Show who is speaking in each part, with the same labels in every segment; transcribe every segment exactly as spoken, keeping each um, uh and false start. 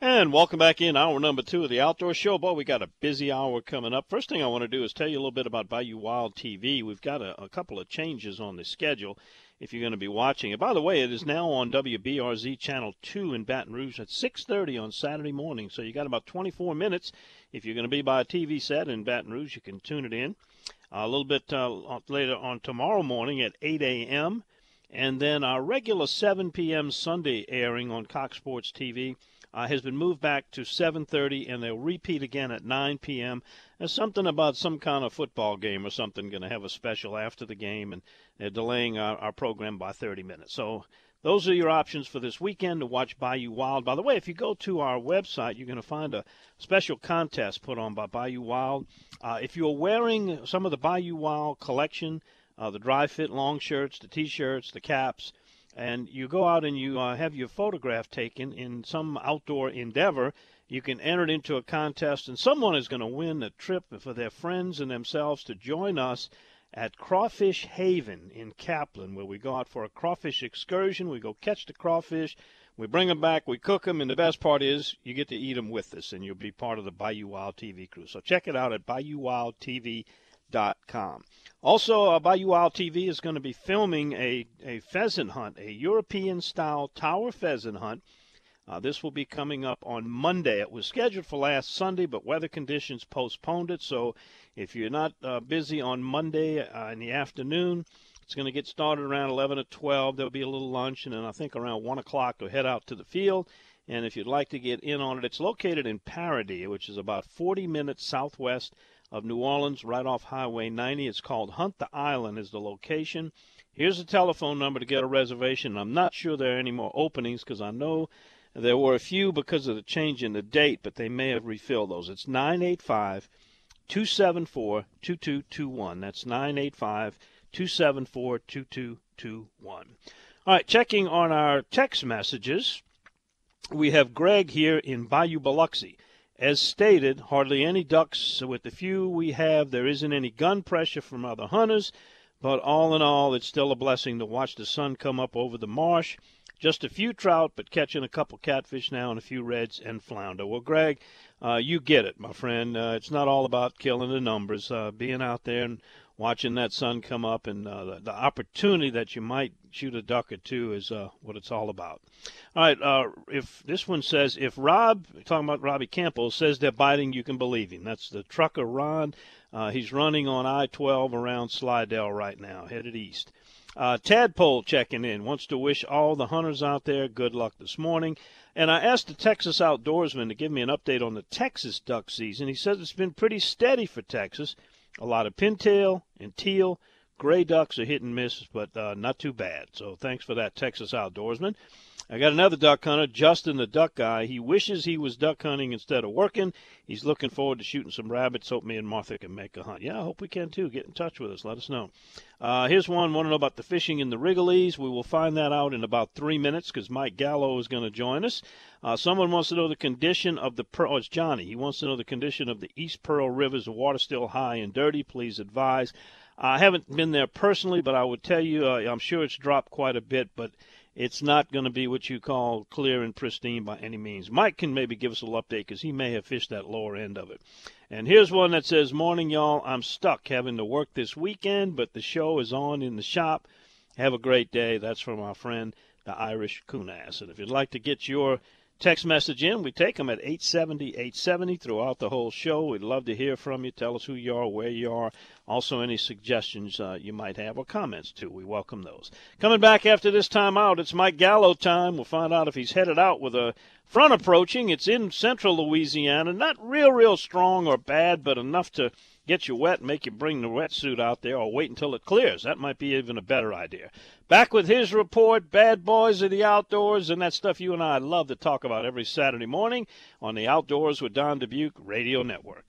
Speaker 1: And welcome back in hour number two of the Outdoor Show. Boy, we got a busy hour coming up. First thing I want to do is tell you a little bit about Bayou Wild T V. We've got a, a couple of changes on the schedule if you're going to be watching it. By the way, it is now on W B R Z Channel two in Baton Rouge at six thirty on Saturday morning. So you got about twenty-four minutes. If you're going to be by a T V set in Baton Rouge, you can tune it in. Uh, a little bit uh, later on tomorrow morning at eight a.m. And then our regular seven p.m. Sunday airing on Cox Sports T V Uh, has been moved back to seven thirty, and they'll repeat again at nine p.m. There's something about some kind of football game or something going to have a special after the game, and they're delaying our, our program by thirty minutes. So those are your options for this weekend to watch Bayou Wild. By the way, if you go to our website, you're going to find a special contest put on by Bayou Wild. Uh, if you're wearing some of the Bayou Wild collection, uh, the dry fit long shirts, the T-shirts, the caps, and you go out and you uh, have your photograph taken in some outdoor endeavor, you can enter it into a contest, and someone is going to win a trip for their friends and themselves to join us at Crawfish Haven in Kaplan, where we go out for a crawfish excursion. We go catch the crawfish, we bring them back, we cook them, and the best part is you get to eat them with us, and you'll be part of the Bayou Wild T V crew. So check it out at bayou wild t v dot com. Also, uh, Bayou Wild T V is going to be filming a, a pheasant hunt, a European-style tower pheasant hunt. Uh, this will be coming up on Monday. It was scheduled for last Sunday, but weather conditions postponed it. So if you're not uh, busy on Monday uh, in the afternoon, it's going to get started around eleven or twelve. There'll be a little lunch, and then I think around one o'clock we'll head out to the field. And if you'd like to get in on it, it's located in Paradis, which is about forty minutes southwest of New Orleans, right off Highway ninety. It's called Hunt the Island is the location. Here's the telephone number to get a reservation. I'm not sure there are any more openings because I know there were a few because of the change in the date, but they may have refilled those. It's nine eight five, two seven four, two two two one. That's nine eight five, two seven four, two two two one. All right, checking on our text messages, we have Greg here in Bayou Biloxi. As stated, hardly any ducks. So with the few we have, there isn't any gun pressure from other hunters. But all in all, it's still a blessing to watch the sun come up over the marsh. Just a few trout, but catching a couple catfish now and a few reds and flounder. Well, Greg, uh, you get it, my friend. Uh, it's not all about killing the numbers. Uh, being out there and watching that sun come up and uh, the, the opportunity that you might shoot a duck or two is uh, what it's all about. All right, uh, if this one says, if Rob, talking about Robbie Campbell, says they're biting, you can believe him. That's the trucker Ron. Uh, he's running on I twelve around Slidell right now, headed east. Uh, Tadpole checking in, wants to wish all the hunters out there good luck this morning. And I asked the Texas Outdoorsman to give me an update on the Texas duck season. He says it's been pretty steady for Texas. A lot of pintail and teal. Gray ducks are hit and miss, but uh, not too bad. So thanks for that, Texas Outdoorsman. I got another duck hunter, Justin the duck guy. He wishes he was duck hunting instead of working. He's looking forward to shooting some rabbits. Hope me and Martha can make a hunt. Yeah, I hope we can too. Get in touch with us. Let us know. Uh, here's one. Want to know about the fishing in the Wrigley's? We will find that out in about three minutes because Mike Gallo is going to join us. Uh, someone wants to know the condition of the Pearl. Oh, it's Johnny. He wants to know the condition of the East Pearl River. Is the water still high and dirty? Please advise. I haven't been there personally, but I would tell you uh, I'm sure it's dropped quite a bit, but it's not going to be what you call clear and pristine by any means. Mike can maybe give us a little update because he may have fished that lower end of it. And here's one that says, morning, y'all. I'm stuck having to work this weekend, but the show is on in the shop. Have a great day. That's from our friend, the Irish Coonass. And if you'd like to get your text message in, we take them at eight seventy, eight seventy throughout the whole show. We'd love to hear from you. Tell us who you are, where you are. Also, any suggestions uh, you might have or comments, too. We welcome those. Coming back after this time out, it's Mike Gallo time. We'll find out if he's headed out with a front approaching. It's in central Louisiana. Not real, real strong or bad, but enough to get you wet and make you bring the wetsuit out there or wait until it clears. That might be even a better idea. Back with his report, Bad Boys of the Outdoors, and that stuff you and I love to talk about every Saturday morning on the Outdoors with Don Dubuque Radio Network.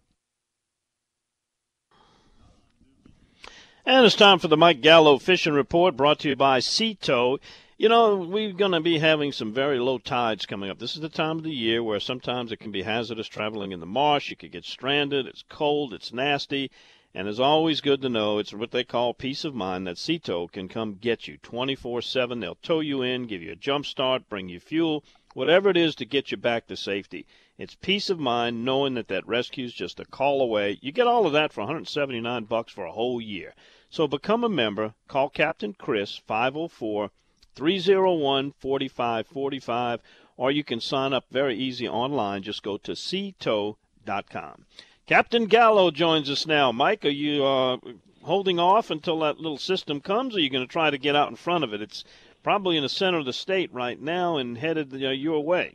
Speaker 1: And it's time for the Mike Gallo Fishing Report, brought to you by Sea Tow. You know, we're going to be having some very low tides coming up. This is the time of the year where sometimes it can be hazardous traveling in the marsh. You could get stranded. It's cold. It's nasty. And it's always good to know it's what they call peace of mind that Sea Tow can come get you twenty-four seven. They'll tow you in, give you a jump start, bring you fuel, whatever it is to get you back to safety. It's peace of mind knowing that that rescue is just a call away. You get all of that for one hundred seventy-nine bucks for a whole year. So become a member. Call Captain Chris, five oh four, three oh one, four five four five, or you can sign up very easy online. Just go to sea tow dot com. Captain Gallo joins us now. Mike, are you uh, holding off until that little system comes, or are you going to try to get out in front of it? It's probably in the center of the state right now and headed uh, your way.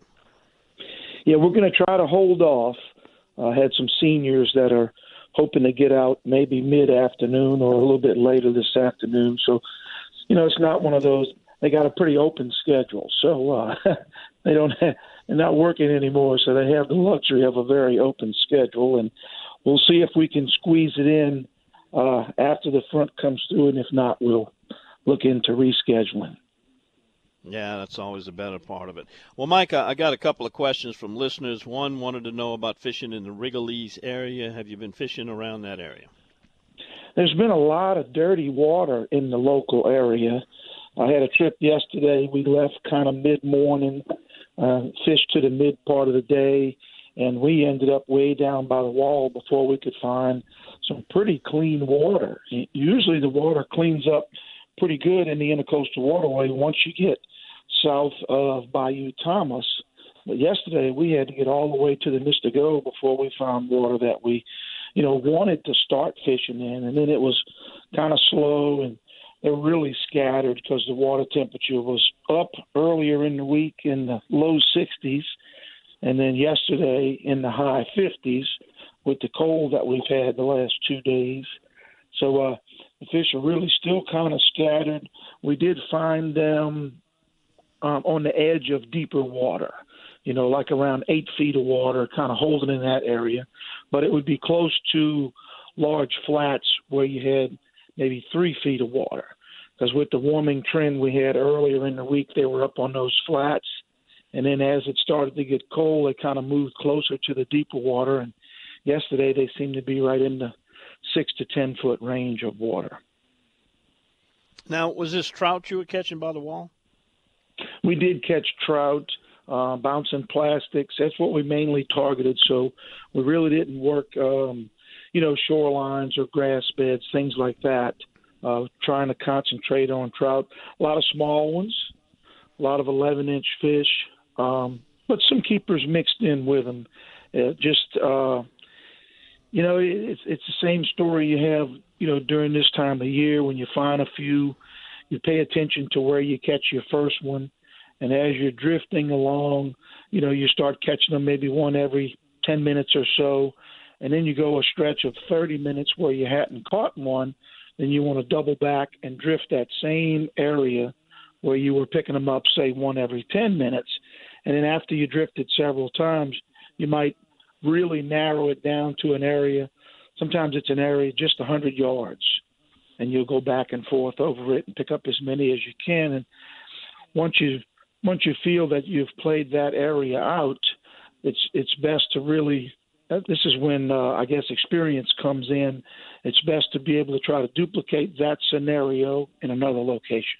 Speaker 2: Yeah, we're going to try to hold off. I uh, had some seniors that are hoping to get out maybe mid-afternoon or a little bit later this afternoon. So, you know, it's not one of those. They got a pretty open schedule, so uh, they don't have, they're not working anymore, so they have the luxury of a very open schedule, and we'll see if we can squeeze it in uh, after the front comes through, and if not, we'll look into rescheduling.
Speaker 1: Yeah, that's always the better part of it. Well, Mike, I got a couple of questions from listeners. One wanted to know about fishing in the Rigolets area. Have you been fishing around that area?
Speaker 2: There's been a lot of dirty water in the local area. I had a trip yesterday. We left kind of mid-morning, uh, fished to the mid part of the day, and we ended up way down by the wall before we could find some pretty clean water. Usually the water cleans up pretty good in the Intercoastal Waterway once you get south of Bayou Thomas. But yesterday we had to get all the way to the Mystico before we found water that we, you know, wanted to start fishing in. And then it was kind of slow, and they're really scattered because the water temperature was up earlier in the week in the low sixties, and then yesterday in the high fifties with the cold that we've had the last two days. So uh, the fish are really still kind of scattered. We did find them um, on the edge of deeper water, you know, like around eight feet of water, kind of holding in that area. But it would be close to large flats where you had maybe three feet of water. Because with the warming trend we had earlier in the week, they were up on those flats. And then as it started to get cold, they kind of moved closer to the deeper water. And yesterday they seemed to be right in the six to ten foot range of water.
Speaker 1: Now, was this trout you were catching by the wall?
Speaker 2: We did catch trout, uh, bouncing plastics. That's what we mainly targeted. So we really didn't work, um, you know, shorelines or grass beds, things like that. Uh, trying to concentrate on trout. A lot of small ones, a lot of eleven-inch fish, um, but some keepers mixed in with them. Uh, just, uh, you know, it's it's the same story you have, you know, during this time of year when you find a few, you pay attention to where you catch your first one, and as you're drifting along, you know, you start catching them maybe one every ten minutes or so, and then you go a stretch of thirty minutes where you hadn't caught one. Then you want to double back and drift that same area where you were picking them up, say, one every ten minutes. And then after you drifted several times, you might really narrow it down to an area. Sometimes it's an area just one hundred yards, and you'll go back and forth over it and pick up as many as you can. And once you once you feel that you've played that area out, it's it's best to really – this is when, uh, I guess, experience comes in. It's best to be able to try to duplicate that scenario in another location.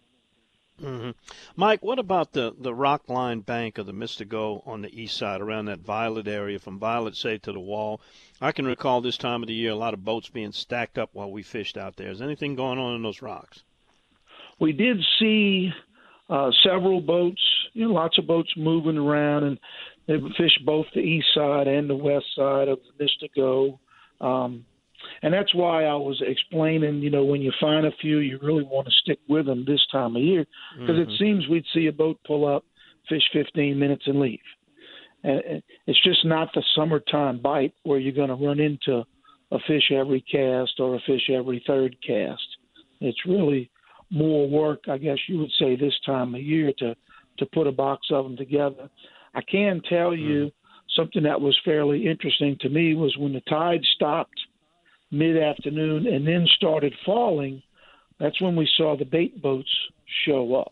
Speaker 1: Mm-hmm. Mike, what about the, the rock line bank of the Mystico on the east side, around that Violet area, from Violet, say, to the wall? I can recall this time of the year a lot of boats being stacked up while we fished out there. Is anything going on in those rocks?
Speaker 2: We did see uh, several boats, you know, lots of boats moving around, and they fished both the east side and the west side of the Mystico. Um, and that's why I was explaining, you know, when you find a few, you really want to stick with them this time of year, because mm-hmm. it seems we'd see a boat pull up, fish fifteen minutes, and leave. And it's just not the summertime bite where you're going to run into a fish every cast or a fish every third cast. It's really more work, I guess you would say, this time of year to, to put a box of them together. I can tell you mm-hmm. something that was fairly interesting to me was when the tide stopped mid-afternoon and then started falling, that's when we saw the bait boats show up.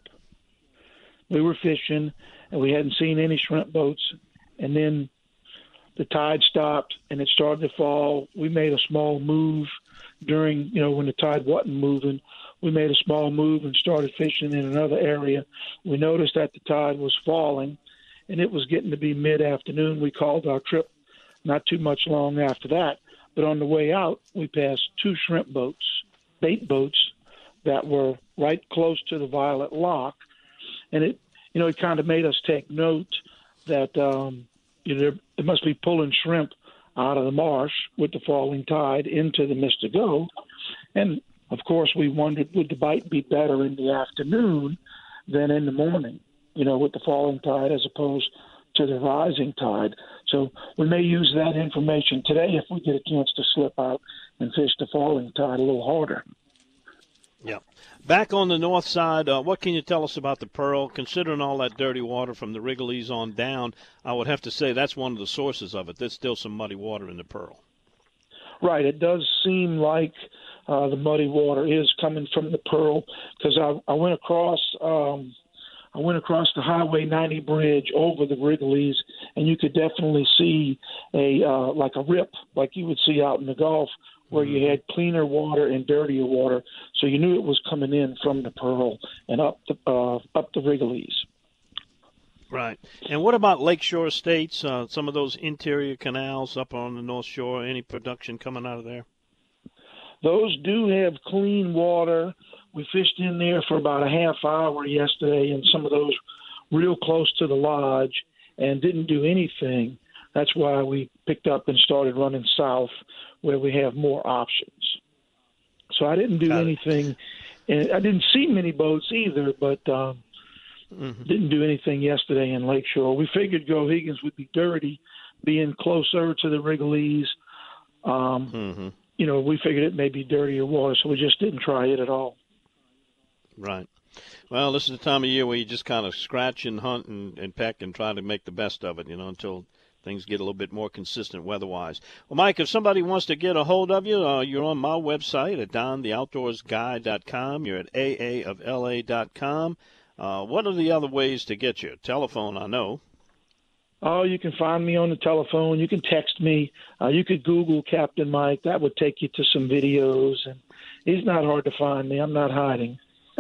Speaker 2: We were fishing, and we hadn't seen any shrimp boats, and then the tide stopped, and it started to fall. We made a small move during, you know, when the tide wasn't moving. We made a small move and started fishing in another area. We noticed that the tide was falling, and it was getting to be mid-afternoon. We called our trip not too much long after that. But on the way out, we passed two shrimp boats, bait boats, that were right close to the Violet Lock. And it, you know, it kind of made us take note that, um, you know, it must be pulling shrimp out of the marsh with the falling tide into the Mystico. And, of course, we wondered, would the bite be better in the afternoon than in the morning, you know, with the falling tide as opposed to the rising tide. So we may use that information today if we get a chance to slip out and fish the falling tide a little harder.
Speaker 1: Yeah. Back on the north side, uh, what can you tell us about the Pearl? Considering all that dirty water from the Wrigley's on down, I would have to say that's one of the sources of it. There's still some muddy water in the Pearl.
Speaker 2: Right. It does seem like uh, the muddy water is coming from the Pearl, because I, I went across um, I went across the Highway ninety bridge over the Wrigley's, and you could definitely see a uh, like a rip, like you would see out in the Gulf, where mm-hmm. you had cleaner water and dirtier water. So you knew it was coming in from the Pearl and up the uh, up the Wrigley's.
Speaker 1: Right. And what about Lakeshore Estates? Uh, some of those interior canals up on the North Shore. Any production coming out of there?
Speaker 2: Those do have clean water. We fished in there for about a half hour yesterday in some of those real close to the lodge and didn't do anything. That's why we picked up and started running south, where we have more options. So I didn't do anything. And I didn't see many boats either, but um, mm-hmm. didn't do anything yesterday in Lakeshore. We figured Gohiggins would be dirty, being closer to the Wrigley's. Um, mm-hmm. You know, we figured it may be dirtier water, so we just didn't try it at all.
Speaker 1: Right. Well, this is the time of year where you just kind of scratch and hunt and, and peck and try to make the best of it, you know, until things get a little bit more consistent weather-wise. Well, Mike, if somebody wants to get a hold of you, uh, you're on my website at don the outdoors guy dot com. You're at a a of l a dot com. Uh, what are the other ways to get you? Telephone, I know.
Speaker 2: Oh, you can find me on the telephone. You can text me. Uh, you could Google Captain Mike. That would take you to some videos. And he's not hard to find me. I'm not hiding.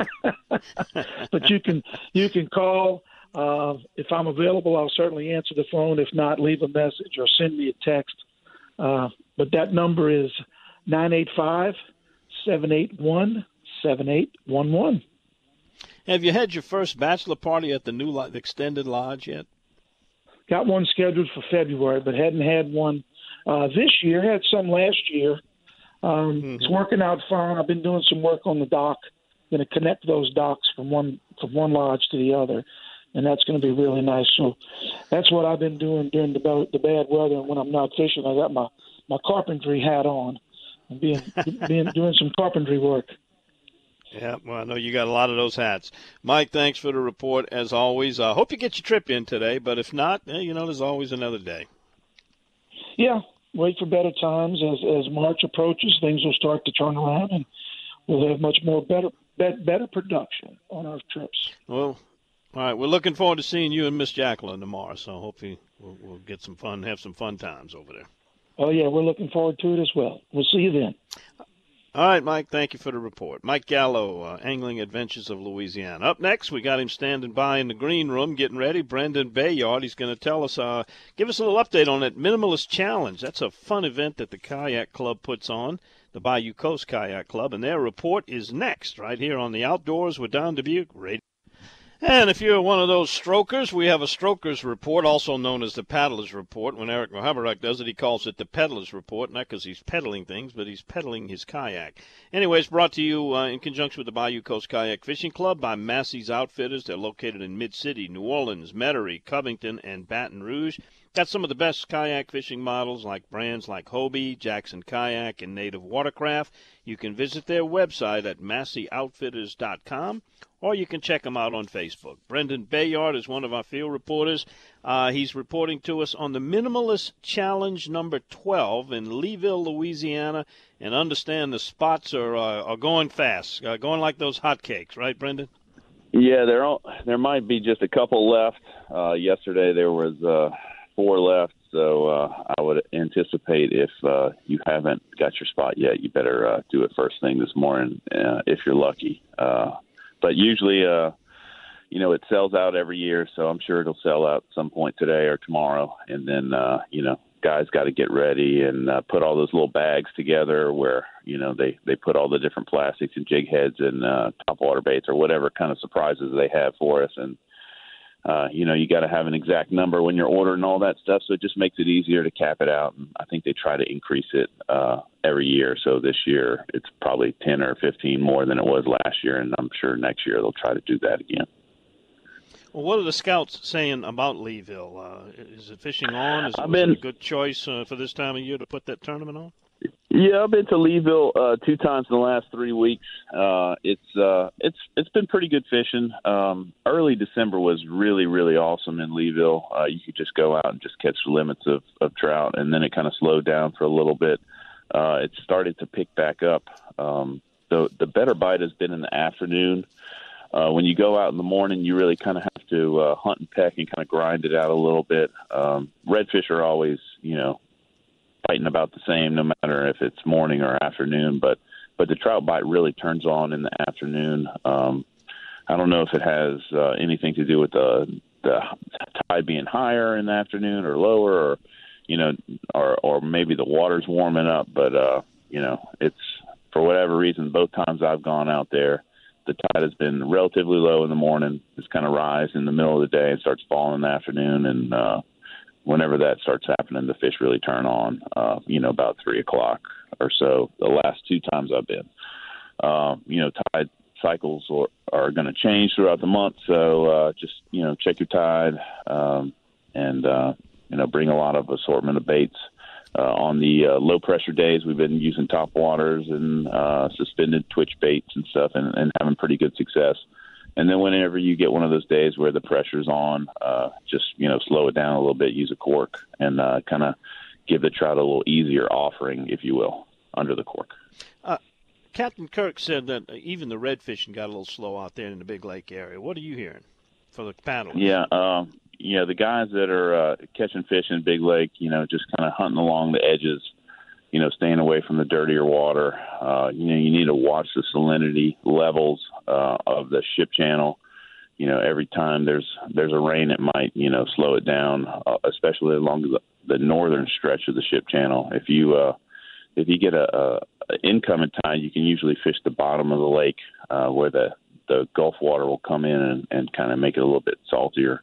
Speaker 2: But you can you can call. Uh, if I'm available, I'll certainly answer the phone. If not, leave a message or send me a text. Uh, but that number is nine eight five, seven eight one, seven eight one one.
Speaker 1: Have you had your first bachelor party at the new lo- extended lodge yet?
Speaker 2: Got one scheduled for February, but hadn't had one uh, this year. Had some last year. Um, mm-hmm. It's working out fine. I've been doing some work on the dock. Going to connect those docks from one from one lodge to the other, and that's going to be really nice. So that's what I've been doing during the the bad weather. And when I'm not fishing, I got my, my carpentry hat on and being being doing some carpentry work.
Speaker 1: Yeah, well, I know you got a lot of those hats. Mike, thanks for the report, as always. I uh, hope you get your trip in today, but if not, eh, you know, there's always another day.
Speaker 2: Yeah, wait for better times. As as March approaches, things will start to turn around, and we'll have much more better better production on our trips.
Speaker 1: Well, all right, we're looking forward to seeing you and Miss Jacqueline tomorrow, so hopefully we'll, we'll get some fun, have some fun times over there.
Speaker 2: Oh, yeah, we're looking forward to it as well. We'll see you then.
Speaker 1: All right, Mike, thank you for the report. Mike Gallo, uh, Angling Adventures of Louisiana. Up next, we got him standing by in the green room getting ready. Brendan Bayard, he's going to tell us, uh, give us a little update on that Minimalist Challenge. That's a fun event that the Kayak Club puts on, the Bayou Coast Kayak Club, and their report is next right here on the Outdoors with Don Dubuque Radio. And if you're one of those strokers, we have a strokers report, also known as the paddlers report. When Eric Mohabarak does it, he calls it the peddlers report, not because he's peddling things, but he's peddling his kayak. Anyway, it's brought to you uh, in conjunction with the Bayou Coast Kayak Fishing Club by Massey's Outfitters. They're located in Mid-City, New Orleans, Metairie, Covington, and Baton Rouge. Got some of the best kayak fishing models like brands like Hobie, Jackson Kayak, and Native Watercraft. You can visit their website at massey outfitters dot com, or you can check them out on Facebook. Brendan Bayard is one of our field reporters. Uh, he's reporting to us on the Minimalist Challenge number twelve in Leeville, Louisiana, and understand the spots are uh, are going fast, uh, going like those hotcakes, right, Brendan?
Speaker 3: Yeah, there all, there might be just a couple left. Uh, yesterday there was uh, four left, so uh, I would anticipate if uh, you haven't got your spot yet, you better uh, do it first thing this morning uh, if you're lucky. Uh, but usually, uh, you know, it sells out every year, so I'm sure it'll sell out at some point today or tomorrow. And then, uh, you know, guys got to get ready and uh, put all those little bags together where, you know, they, they put all the different plastics and jig heads and uh, topwater baits or whatever kind of surprises they have for us. And, uh, you know, you got to have an exact number when you're ordering all that stuff. So it just makes it easier to cap it out. And I think they try to increase it uh, every year. So this year it's probably ten or fifteen more than it was last year. And I'm sure next year they'll try to do that again.
Speaker 1: Well, what are the scouts saying about Leeville? Uh, is it fishing on? Is it,
Speaker 3: been,
Speaker 1: it a good choice uh, for this time of year to put that tournament on?
Speaker 3: Yeah, I've been to Leeville uh, two times in the last three weeks. Uh, it's uh, it's it's been pretty good fishing. Um, early December was really really awesome in Leeville. Uh, you could just go out and just catch limits of, of trout, and then it kind of slowed down for a little bit. Uh, it started to pick back up. Um, the the better bite has been in the afternoon. Uh, when you go out in the morning, you really kind of have to uh, hunt and peck and kind of grind it out a little bit. Um, redfish are always, you know, fighting about the same, no matter if it's morning or afternoon. But but the trout bite really turns on in the afternoon. Um, I don't know if it has uh, anything to do with the the tide being higher in the afternoon or lower, or you know, or or maybe the water's warming up. But uh, you know, it's for whatever reason. Both times I've gone out there, the tide has been relatively low in the morning. It's kind of rise in the middle of the day and starts falling in the afternoon. And uh, whenever that starts happening, the fish really turn on, uh, you know, about three o'clock or so the last two times I've been. Uh, you know, tide cycles are, are going to change throughout the month. So uh, just, you know, check your tide um, and, uh, you know, bring a lot of assortment of baits. Uh, on the uh, low-pressure days, we've been using top waters and uh, suspended twitch baits and stuff and, and having pretty good success. And then whenever you get one of those days where the pressure's on, uh, just, you know, slow it down a little bit, use a cork, and uh, kind of give the trout a little easier offering, if you will, under the cork.
Speaker 1: Uh, Captain Kirk said that even the redfishing got a little slow out there in the Big Lake area. What are you hearing for the paddlers?
Speaker 3: Yeah, um, yeah, the guys that are uh, catching fish in Big Lake, you know, just kind of hunting along the edges, you know, staying away from the dirtier water. Uh, you know, you need to watch the salinity levels uh, of the ship channel. You know, every time there's there's a rain, it might, you know, slow it down, uh, especially along the, the northern stretch of the ship channel. If you uh, if you get a, a, a incoming tide, you can usually fish the bottom of the lake uh, where the, the Gulf water will come in and, and kind of make it a little bit saltier.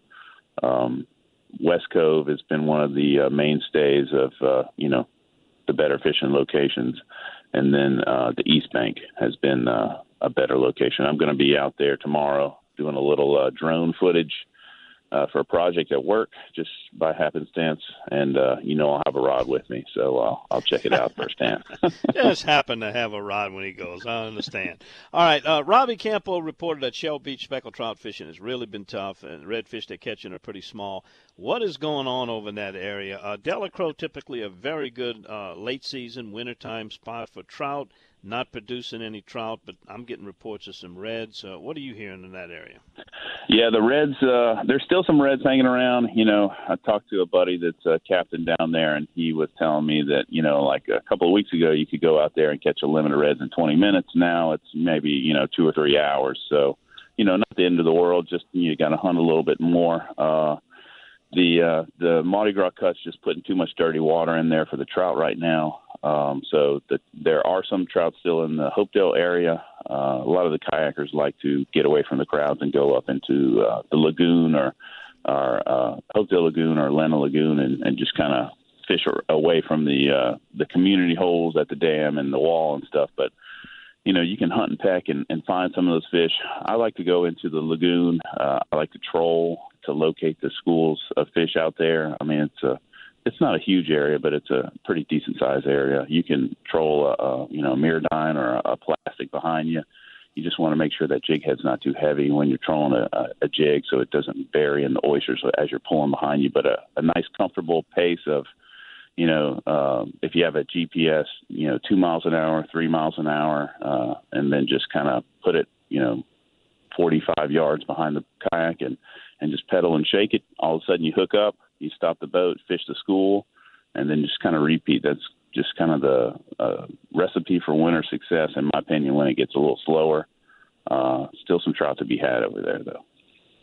Speaker 3: Um, West Cove has been one of the uh, mainstays of, uh, you know, the better fishing locations. And then uh, the East Bank has been uh, a better location. I'm going to be out there tomorrow doing a little uh, drone footage uh, for a project at work, just by happenstance. And, uh, you know, I'll have a rod with me, so uh, I'll check it out firsthand.
Speaker 1: Just happen to have a rod when he goes. I understand. All right, uh, Robbie Campo reported that Shell Beach speckled trout fishing has really been tough, and redfish they're catching are pretty small. What is going on over in that area? Uh, Delacroix, typically a very good uh, late-season, wintertime spot for trout, not producing any trout, but I'm getting reports of some reds. Uh, what are you hearing in that area?
Speaker 3: Yeah, the reds, uh, there's still some reds hanging around. You know, I talked to a buddy that's a captain down there, and he was telling me that, you know, like a couple of weeks ago, you could go out there and catch a limit of reds in twenty minutes. Now it's maybe, you know, two or three hours. So, you know, not the end of the world, just you got to hunt a little bit more. Uh, the uh, the Mardi Gras cut's just putting too much dirty water in there for the trout right now. Um, so the, there are some trout still in the Hopedale area. Uh, a lot of the kayakers like to get away from the crowds and go up into uh, the lagoon or, or uh, Hopedale Lagoon or Lena Lagoon and, and just kind of fish away from the uh, the community holes at the dam and the wall and stuff. But, you know, you can hunt and peck and, and find some of those fish. I like to go into the lagoon. Uh, I like to troll to locate the schools of fish out there. I mean, it's a It's not a huge area, but it's a pretty decent-sized area. You can troll a, a you know, mirrodine or a, a plastic behind you. You just want to make sure that jig head's not too heavy when you're trolling a, a, a jig so it doesn't bury in the oysters as you're pulling behind you. But a, a nice, comfortable pace of, you know, uh, if you have a G P S, you know, two miles an hour, three miles an hour, uh, and then just kind of put it, you know, forty-five yards behind the kayak and, and just pedal and shake it. All of a sudden you hook up. You stop the boat, fish the school, and then just kind of repeat. That's just kind of the uh, recipe for winter success, in my opinion, when it gets a little slower. Uh, still some trout to be had over there, though.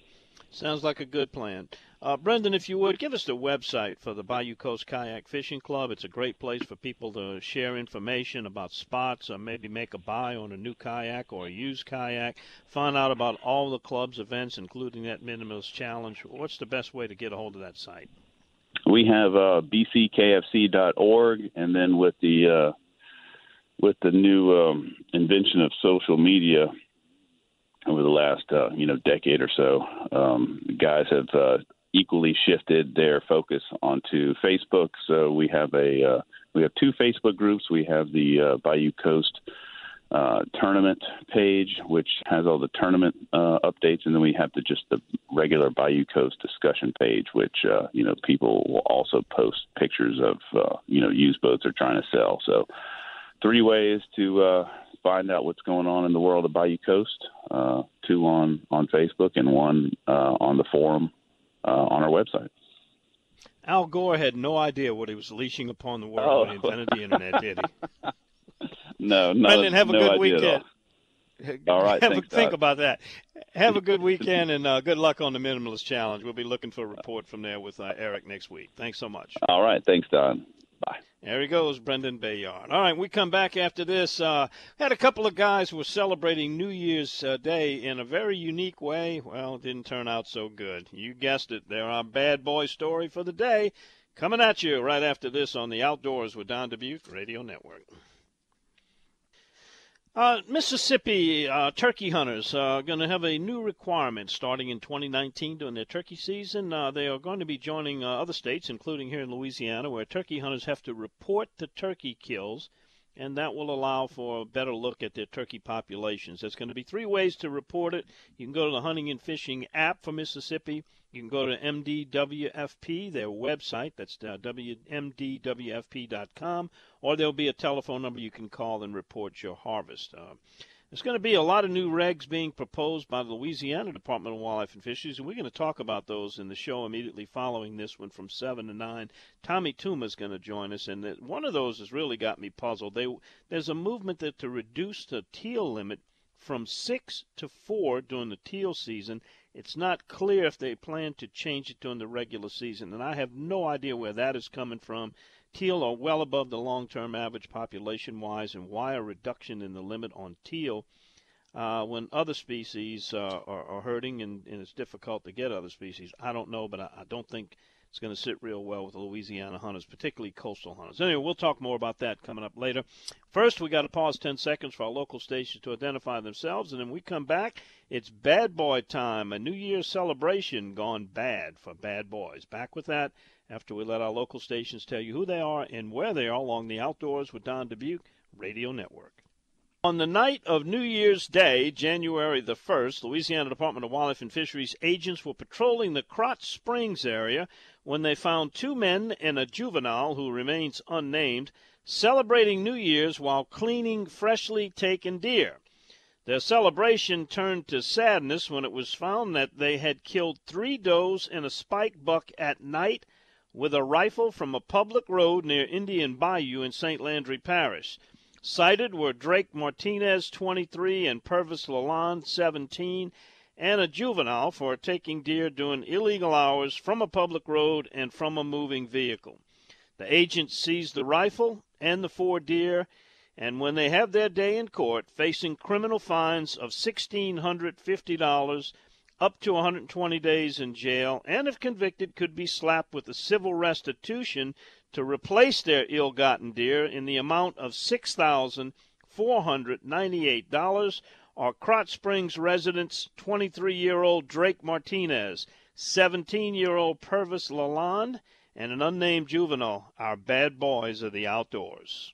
Speaker 1: Sounds like a good plan. Uh, Brendan, if you would, give us the website for the Bayou Coast Kayak Fishing Club. It's a great place for people to share information about spots or maybe make a buy on a new kayak or a used kayak, find out about all the club's events, including that Minimalist Challenge. What's the best way to get a hold of that site?
Speaker 3: We have uh, b c k f c dot org, and then with the uh, with the new um, invention of social media over the last uh, you know decade or so, um, guys have uh, equally shifted their focus onto Facebook. So we have a uh, we have two Facebook groups. We have the uh, Bayou Coast uh, tournament page, which has all the tournament uh, updates, and then we have the just the regular Bayou Coast discussion page, which uh, you know people will also post pictures of uh, you know used boats they're trying to sell. So three ways to uh, find out what's going on in the world of Bayou Coast: uh, two on on Facebook and one uh, on the forum uh, on our website.
Speaker 1: Al Gore had no idea what he was leashing upon the world when he
Speaker 3: Oh.
Speaker 1: invented the internet, did he?
Speaker 3: No, no,
Speaker 1: Brendan, have a
Speaker 3: no
Speaker 1: good
Speaker 3: idea at
Speaker 1: weekend.
Speaker 3: all. All right,
Speaker 1: have
Speaker 3: thanks,
Speaker 1: a, think
Speaker 3: Doc.
Speaker 1: about that. Have a good weekend, and uh, good luck on the Minimalist Challenge. We'll be looking for a report from there with uh, Eric next week. Thanks so much.
Speaker 3: All right, thanks, Don. Bye.
Speaker 1: There he goes, Brendan Bayard. All right, we come back after this. Uh, had a couple of guys who were celebrating New Year's uh, Day in a very unique way. Well, it didn't turn out so good. You guessed it. They're our bad boy story for the day. Coming at you right after this on the Outdoors with Don Dubuque Radio Network. Uh, Mississippi uh, turkey hunters are going to have a new requirement starting in twenty nineteen during their turkey season. Uh, they are going to be joining uh, other states, including here in Louisiana, where turkey hunters have to report the turkey kills, and that will allow for a better look at their turkey populations. There's going to be three ways to report it. You can go to the Hunting and Fishing app for Mississippi. You can go to M D W F P, their website. That's uh, M D W F P dot com. Or there'll be a telephone number you can call and report your harvest. Uh, there's going to be a lot of new regs being proposed by the Louisiana Department of Wildlife and Fisheries, and we're going to talk about those in the show immediately following this one from seven to nine. Tommy Tuma is going to join us, and one of those has really got me puzzled. They, there's a movement that to reduce the teal limit from six to four during the teal season. It's not clear if they plan to change it during the regular season, and I have no idea where that is coming from. Teal are well above the long-term average population-wise, and why a reduction in the limit on teal uh, when other species uh, are, are hurting and, and it's difficult to get other species? I don't know, but I, I don't think it's going to sit real well with the Louisiana hunters, particularly coastal hunters. Anyway, we'll talk more about that coming up later. First, we got to pause ten seconds for our local stations to identify themselves, and then we come back. It's Bad Boy time, a New Year's celebration gone bad for bad boys. Back with that after we let our local stations tell you who they are and where they are along the Outdoors with Don Dubuque Radio Network. On the night of New Year's Day, January the first, Louisiana Department of Wildlife and Fisheries agents were patrolling the Krotz Springs area when they found two men and a juvenile who remains unnamed celebrating New Year's while cleaning freshly taken deer. Their celebration turned to sadness when it was found that they had killed three does and a spike buck at night with a rifle from a public road near Indian Bayou in Saint Landry Parish. Cited were Drake Martinez, twenty-three, and Purvis Lalonde, seventeen, and a juvenile for taking deer during illegal hours from a public road and from a moving vehicle. The agents seized the rifle and the four deer, and when they have their day in court, facing criminal fines of one thousand six hundred fifty dollars, up to one hundred twenty days in jail, and if convicted, could be slapped with a civil restitution to replace their ill-gotten deer in the amount of six thousand four hundred ninety-eight dollars, or Krotz Springs residents twenty-three-year-old Drake Martinez, seventeen-year-old Purvis Lalonde, and an unnamed juvenile, our bad boys of the outdoors.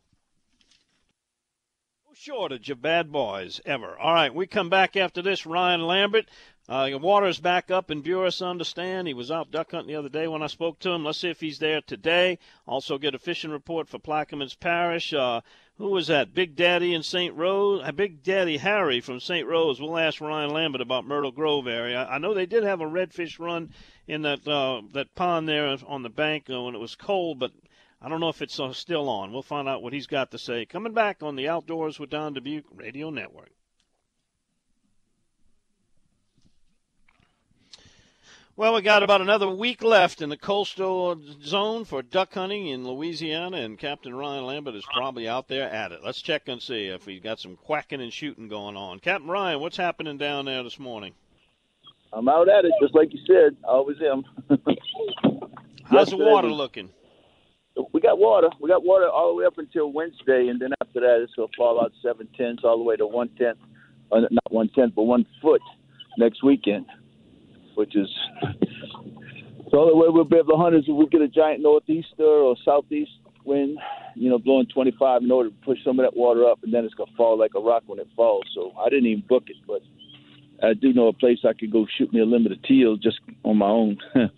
Speaker 1: No shortage of bad boys ever. All right, we come back after this. Ryan Lambert. Uh, the water's back up in Buras, understand. He was out duck hunting the other day when I spoke to him. Let's see if he's there today. Also get a fishing report for Plaquemines Parish. Uh, who was that? Big Daddy in Saint Rose? Uh, Big Daddy Harry from Saint Rose. We'll ask Ryan Lambert about Myrtle Grove area. I know they did have a redfish run in that uh, that pond there on the bank uh, when it was cold, but I don't know if it's uh, still on. We'll find out what he's got to say. Coming back on the Outdoors with Don Dubuque Radio Network. Well, we got about another week left in the coastal zone for duck hunting in Louisiana, and Captain Ryan Lambert is probably out there at it. Let's check and see if he's got some quacking and shooting going on. Captain Ryan, what's happening down there this morning?
Speaker 4: I'm out at it, just like you said. I always am.
Speaker 1: How's the water looking?
Speaker 4: We got water. We got water all the way up until Wednesday, and then after that, it's going to fall out seven tenths all the way to one tenth, uh, not one tenth, but one foot next weekend, which is the only way we'll be able to hunt is if we get a giant northeaster or southeast wind, you know, blowing twenty-five in order to push some of that water up, and then it's going to fall like a rock when it falls. So I didn't even book it, but I do know a place I could go shoot me a limit of teal just on my own.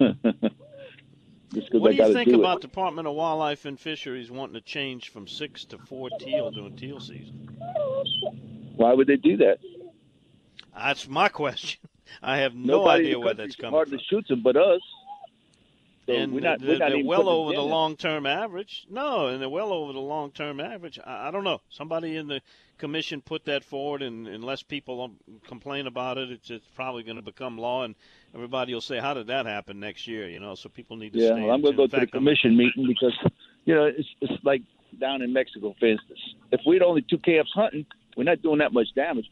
Speaker 4: Just
Speaker 1: what
Speaker 4: I
Speaker 1: do you think
Speaker 4: do
Speaker 1: about
Speaker 4: it.
Speaker 1: Department of Wildlife and Fisheries wanting to change from six to four teal during teal season?
Speaker 4: Why would they do that?
Speaker 1: That's my question. I have no
Speaker 4: Nobody
Speaker 1: idea
Speaker 4: in the
Speaker 1: where
Speaker 4: country
Speaker 1: that's coming
Speaker 4: hardly
Speaker 1: from.
Speaker 4: shoots them but us. So
Speaker 1: and
Speaker 4: we're not,
Speaker 1: they're,
Speaker 4: we're not
Speaker 1: they're
Speaker 4: even
Speaker 1: well
Speaker 4: putting
Speaker 1: over
Speaker 4: them
Speaker 1: the
Speaker 4: in.
Speaker 1: long-term average. No, and they're well over the long-term average. I, I don't know. Somebody in the commission put that forward, and unless people complain about it, it's, it's probably going to become law, and everybody will say, how did that happen next year? You know, so people need to
Speaker 4: Yeah,
Speaker 1: stay
Speaker 4: well, I'm going to go to the
Speaker 1: fact,
Speaker 4: commission I'm... meeting because, you know, it's it's like down in Mexico, for instance. If we had only two camps hunting, we're not doing that much damage.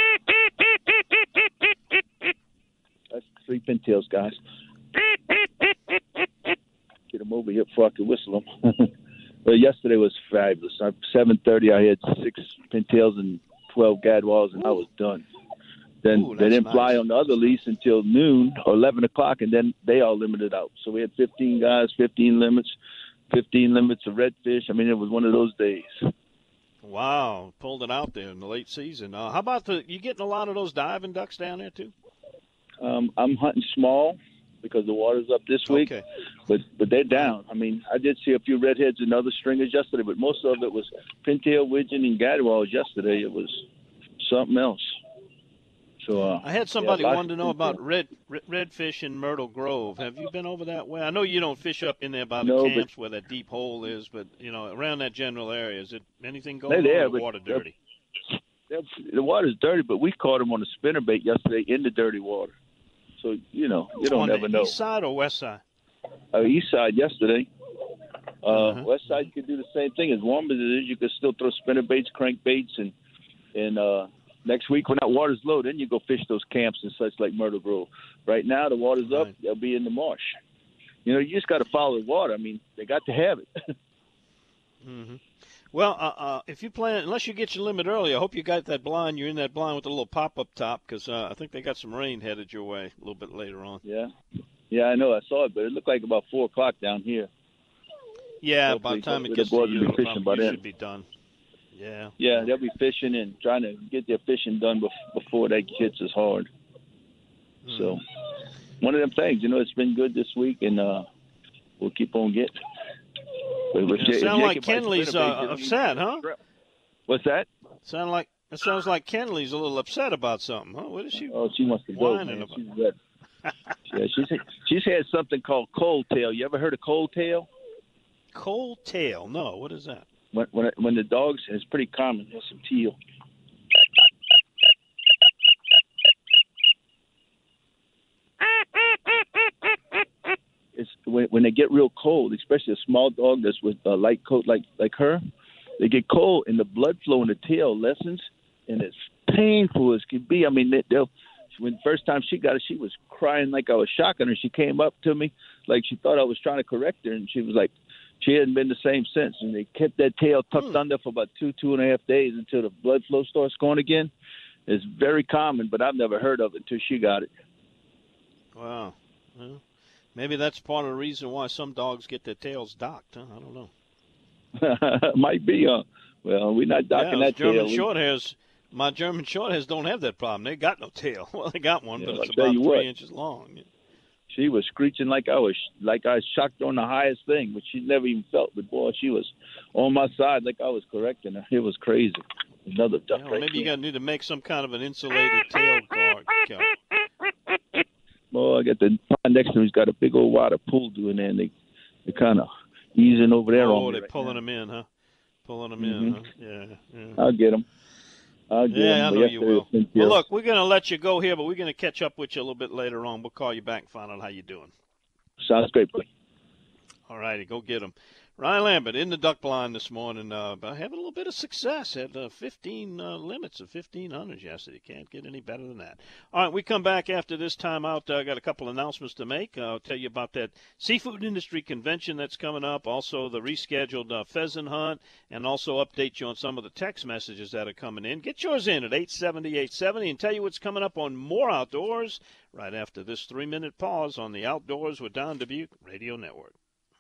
Speaker 4: That's three pintails, guys. Get them over here before I can whistle them. But yesterday was fabulous. At seven thirty, I had six pintails and twelve gadwalls, and Ooh. I was done. Then
Speaker 1: Ooh,
Speaker 4: they didn't
Speaker 1: nice.
Speaker 4: fly on the other lease until noon or eleven o'clock, and then they all limited out. So we had fifteen guys, fifteen limits, fifteen limits of redfish. I mean, it was one of those days.
Speaker 1: Wow, pulled it out there in the late season. Uh, how about the? You getting a lot of those diving ducks down there too?
Speaker 4: Um, I'm hunting small because the water's up this week,
Speaker 1: okay.
Speaker 4: but but they're down. I mean, I did see a few redheads and other stringers yesterday, but most of it was pintail, widgeon, and gadwalls yesterday. It was something else. So uh,
Speaker 1: I had somebody
Speaker 4: yeah,
Speaker 1: wanted to know about red, red redfish in Myrtle Grove. Have you been over that way? I know you don't fish up in there by the
Speaker 4: no,
Speaker 1: camps
Speaker 4: but,
Speaker 1: where that deep hole is, but you know around that general area, is it anything going
Speaker 4: they're
Speaker 1: on?
Speaker 4: there,
Speaker 1: Or the
Speaker 4: but
Speaker 1: water dirty?
Speaker 4: They're, they're, the water's dirty, but we caught them on a spinnerbait yesterday in the dirty water. So you know you don't
Speaker 1: on
Speaker 4: never
Speaker 1: the
Speaker 4: know.
Speaker 1: East side or west side?
Speaker 4: Uh, east side yesterday. Uh,
Speaker 1: uh-huh.
Speaker 4: West side you could do the same thing. As warm as it is, you could still throw spinnerbaits, crankbaits, and and uh, next week when that water's low, then you go fish those camps and such like Myrtle Grove. Right now the water's up;
Speaker 1: Right.
Speaker 4: they'll be in the marsh. You know, you just got to follow the water. I mean, they got to have it.
Speaker 1: Mm-hmm. Well, uh, uh, if you plan, unless you get your limit early, I hope you got that blind. You're in that blind with the little pop-up top because uh, I think they got some rain headed your way a little bit later on.
Speaker 4: Yeah, yeah, I know. I saw it, but it looked like about four o'clock down here.
Speaker 1: Yeah,
Speaker 4: Hopefully,
Speaker 1: by the time it
Speaker 4: the
Speaker 1: gets to
Speaker 4: boys
Speaker 1: you,
Speaker 4: will be
Speaker 1: it'll
Speaker 4: fishing
Speaker 1: probably,
Speaker 4: by
Speaker 1: you
Speaker 4: then.
Speaker 1: should be done. Yeah.
Speaker 4: Yeah, they'll be fishing and trying to get their fishing done bef- before that hits us hard.
Speaker 1: Mm.
Speaker 4: So, one of them things, you know, it's been good this week, and uh, we'll keep on getting. But
Speaker 1: Yeah,
Speaker 4: J-
Speaker 1: sound like
Speaker 4: Jacob
Speaker 1: Kenley's uh, upset, huh?
Speaker 4: What's that?
Speaker 1: Sound like it sounds like Kenley's a little upset about something, huh? What is she?
Speaker 4: Oh, she wants to go,
Speaker 1: whining
Speaker 4: man.
Speaker 1: about?
Speaker 4: She's red. Yeah, she's she's had something called cold tail. You ever heard of cold tail?
Speaker 1: Cold tail? No. What is that?
Speaker 4: When when when the dogs, it's pretty common. There's some teal. It's when when they get real cold, especially a small dog that's with a light coat like like her. They get cold and the blood flow in the tail lessens, and it's painful as can be. I mean, they, they'll. When the first time she got it, she was crying like I was shocking her. She came up to me like she thought I was trying to correct her, and she was like, she hadn't been the same since. And they kept that tail tucked
Speaker 1: Hmm.
Speaker 4: under for about two, two and a half days until the blood flow starts going again. It's very common, but I've never heard of it until she got it.
Speaker 1: Wow. Well, maybe that's part of the reason why some dogs get their tails docked. Huh? I don't know.
Speaker 4: Might be, uh, well, we're not docking
Speaker 1: yeah,
Speaker 4: that
Speaker 1: German
Speaker 4: tail. We-
Speaker 1: Shorthairs. My German Shorthairs don't have that problem. They got no tail. Well, they got one,
Speaker 4: Yeah,
Speaker 1: but
Speaker 4: I'll
Speaker 1: it's
Speaker 4: tell
Speaker 1: about
Speaker 4: you
Speaker 1: three
Speaker 4: what.
Speaker 1: inches long.
Speaker 4: She was screeching like I was like I was shocked on the highest thing, which she never even felt. But boy, she was on my side like I was correcting her. It was crazy. Another duck.
Speaker 1: Yeah, well,
Speaker 4: right
Speaker 1: maybe you
Speaker 4: there.
Speaker 1: got to need to make some kind of an insulated tail guard.
Speaker 4: Boy, I got the pond next to me. He's got a big old water pool doing there, and they they kind of easing over there.
Speaker 1: Oh,
Speaker 4: on me
Speaker 1: they're
Speaker 4: right
Speaker 1: pulling
Speaker 4: now.
Speaker 1: them in, huh? Pulling them
Speaker 4: Mhm.
Speaker 1: in, huh? Yeah, yeah.
Speaker 4: I'll get them. Again,
Speaker 1: yeah, I know you will.
Speaker 4: You.
Speaker 1: Well, look, we're going to let you go here, but we're going to catch up with you a little bit later on. We'll call you back and find out how you're doing.
Speaker 4: Sounds great, buddy.
Speaker 1: All righty, go get him. Ryan Lambert in the duck blind this morning, uh, having a little bit of success. Had uh, fifteen uh, limits of fifteen hundreds yesterday. Can't get any better than that. All right, we come back after this timeout. I uh, got a couple announcements to make. Uh, I'll tell you about that seafood industry convention that's coming up, also the rescheduled uh, pheasant hunt, and also update you on some of the text messages that are coming in. Get yours in at eight seventy, eight seventy and tell you what's coming up on More Outdoors right after this three-minute pause on the Outdoors with Don Dubuque Radio Network.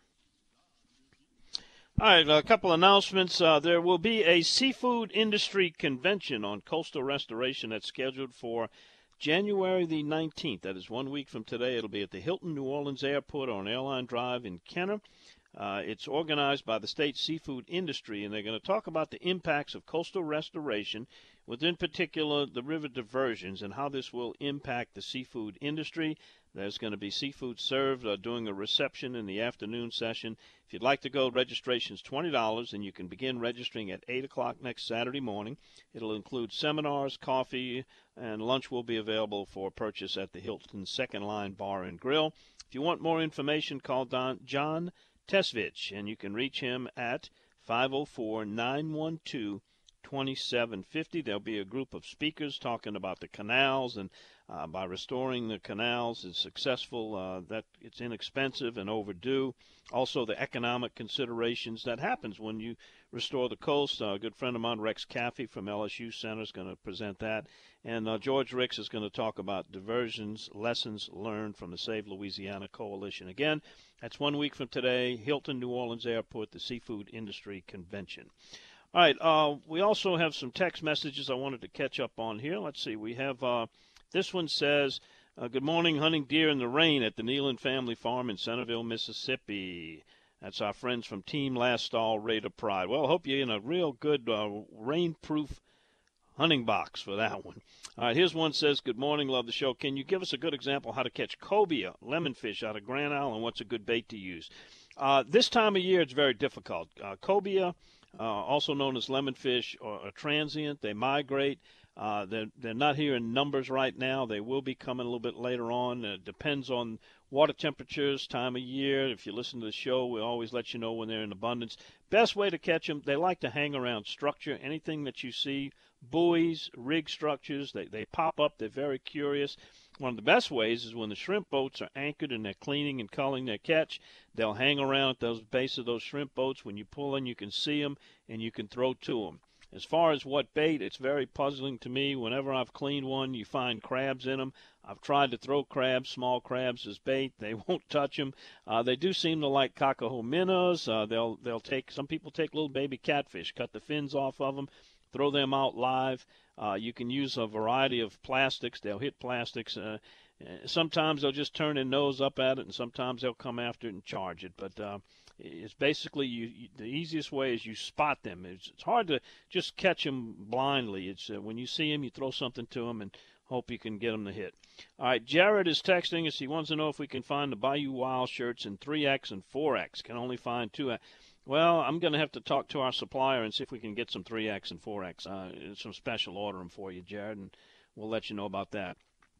Speaker 1: All right, a couple announcements. Uh, there will be a seafood industry convention on coastal restoration that's scheduled for January the nineteenth. That is one week from today. It'll be at the Hilton New Orleans Airport on Airline Drive in Kenner. Uh, it's organized by the state seafood industry, and they're going to talk about the impacts of coastal restoration, with in particular the river diversions and how this will impact the seafood industry. There's going to be seafood served uh, during a reception in the afternoon session. If you'd like to go, registration's twenty dollars, and you can begin registering at eight o'clock next Saturday morning. It'll include seminars, coffee, and lunch will be available for purchase at the Hilton Second Line Bar and Grill. If you want more information, call Don, John Tesvich, and you can reach him at five oh four, nine one two, two seven five oh. There'll be a group of speakers talking about the canals, and uh, by restoring the canals is successful, uh, that it's inexpensive and overdue. Also, the economic considerations that happens when you restore the coast. Uh, a good friend of mine, Rex Caffey from L S U Center, is going to present that. And uh, George Ricks is going to talk about diversions, lessons learned from the Save Louisiana Coalition. Again, that's one week from today, Hilton New Orleans Airport, the Seafood Industry Convention. All right, uh, we also have some text messages I wanted to catch up on here. Let's see, we have, uh, this one says, uh, good morning, hunting deer in the rain at the Nealon Family Farm in Centerville, Mississippi. That's our friends from Team Last Stall, Raider Pride. Well, I hope you're in a real good uh, rain-proof hunting box for that one. All right, here's one says, good morning, love the show. Can you give us a good example how to catch cobia, lemonfish out of Grand Isle, what's a good bait to use? Uh, this time of year, it's very difficult. Uh, cobia, uh, also known as lemonfish, are, are transient. They migrate. Uh, they're, they're not here in numbers right now. They will be coming a little bit later on. It depends on water temperatures, time of year. If you listen to the show, we always let you know when they're in abundance. Best way to catch them, they like to hang around structure. Anything that you see, buoys, rig structures, they, they pop up. They're very curious. One of the best ways is when the shrimp boats are anchored and they're cleaning and culling their catch. They'll hang around at those base of those shrimp boats. When you pull in, you can see them and you can throw to them. As far as what bait, it's very puzzling to me. Whenever I've cleaned one, you find crabs in them. I've tried to throw crabs, small crabs, as bait. They won't touch them. Uh, they do seem to like Cacahominas. Uh, they'll they'll take some people take little baby catfish, cut the fins off of them, throw them out live. Uh, you can use a variety of plastics. They'll hit plastics. Uh, sometimes they'll just turn their nose up at it, and sometimes they'll come after it and charge it. But uh, it's basically you, you, the easiest way is you spot them. It's, it's hard to just catch them blindly. It's uh, when you see them, you throw something to them and hope you can get them to hit. All right, Jared is texting us. He wants to know if we can find the Bayou Wild shirts in three X and four X. Can only find two X. Well, I'm going to have to talk to our supplier and see if we can get some three X and four X. Uh, some special order them for you, Jared, and we'll let you know about that.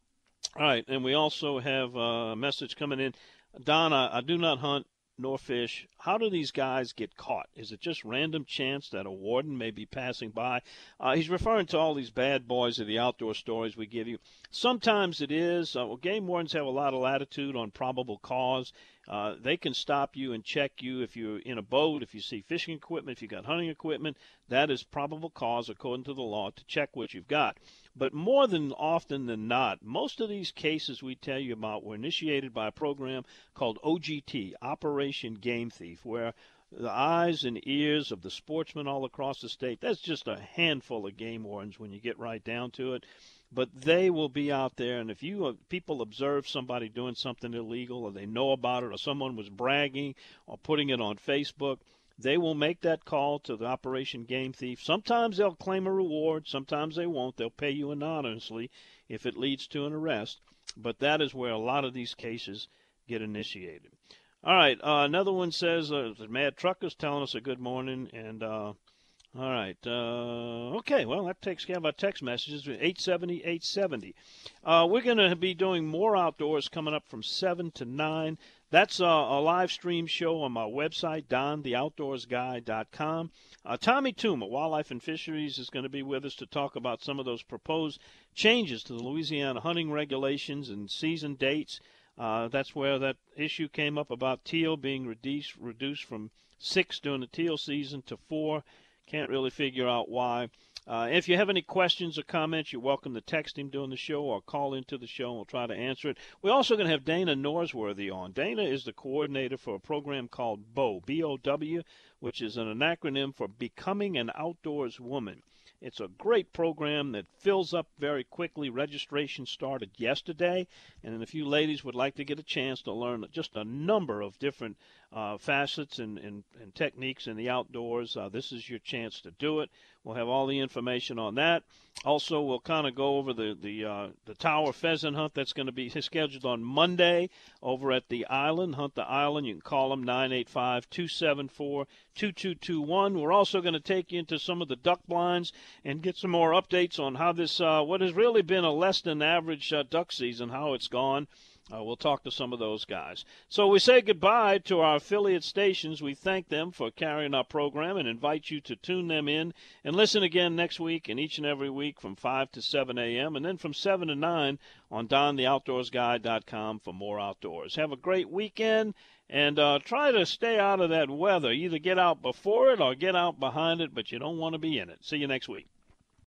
Speaker 1: All right, and we also have a message coming in. Don, I, I do not hunt nor fish. How do these guys get caught? Is it just random chance that a warden may be passing by? Uh, he's referring to all these bad boys of the outdoor stories we give you. Sometimes it is. Uh, well, game wardens have a lot of latitude on probable cause. Uh, they can stop you and check you if you're in a boat, if you see fishing equipment, if you've got hunting equipment. That is probable cause, according to the law, to check what you've got. But more than often than not, most of these cases we tell you about were initiated by a program called O G T, Operation Game Thief, where the eyes and ears of the sportsmen all across the state, that's just a handful of game wardens when you get right down to it. But they will be out there, and if you uh, people observe somebody doing something illegal, or they know about it, or someone was bragging or putting it on Facebook, they will make that call to the Operation Game Thief. Sometimes they'll claim a reward. Sometimes they won't. They'll pay you anonymously if it leads to an arrest. But that is where a lot of these cases get initiated. All right, uh, another one says, uh, the Mad Trucker's telling us a good morning, and uh, All right. Uh, okay. Well, that takes care of our text messages. eight seventy, eight seventy. Uh, we're going to be doing more outdoors coming up from seven to nine. That's uh, a live stream show on my website, don the outdoors guy dot com. Uh, Tommy Tuma, Wildlife and Fisheries, is going to be with us to talk about some of those proposed changes to the Louisiana hunting regulations and season dates. Uh, that's where that issue came up about teal being reduced, reduced from six during the teal season to four. Can't really figure out why. Uh, if you have any questions or comments, you're welcome to text him during the show or call into the show, and we'll try to answer it. We're also going to have Dana Norsworthy on. Dana is the coordinator for a program called B O W, B O W, which is an acronym for Becoming an Outdoors Woman. It's a great program that fills up very quickly. Registration started yesterday, and if you ladies would like to get a chance to learn just a number of different uh, facets and, and, and techniques in the outdoors, uh, this is your chance to do it. We'll have all the information on that. Also, we'll kind of go over the the, uh, the tower pheasant hunt that's going to be scheduled on Monday over at the island. Hunt the Island. You can call them nine eight five, two seven four, two two two one. We're also going to take you into some of the duck blinds and get some more updates on how this, uh, what has really been a less than average uh, duck season, how it's gone. Uh, we'll talk to some of those guys. So we say goodbye to our affiliate stations. We thank them for carrying our program and invite you to tune them in and listen again next week and each and every week from five to seven a.m. and then from seven to nine on don the outdoors guy dot com for more outdoors. Have a great weekend, and uh, try to stay out of that weather. Either get out before it or get out behind it, but you don't want to be in it. See you next week.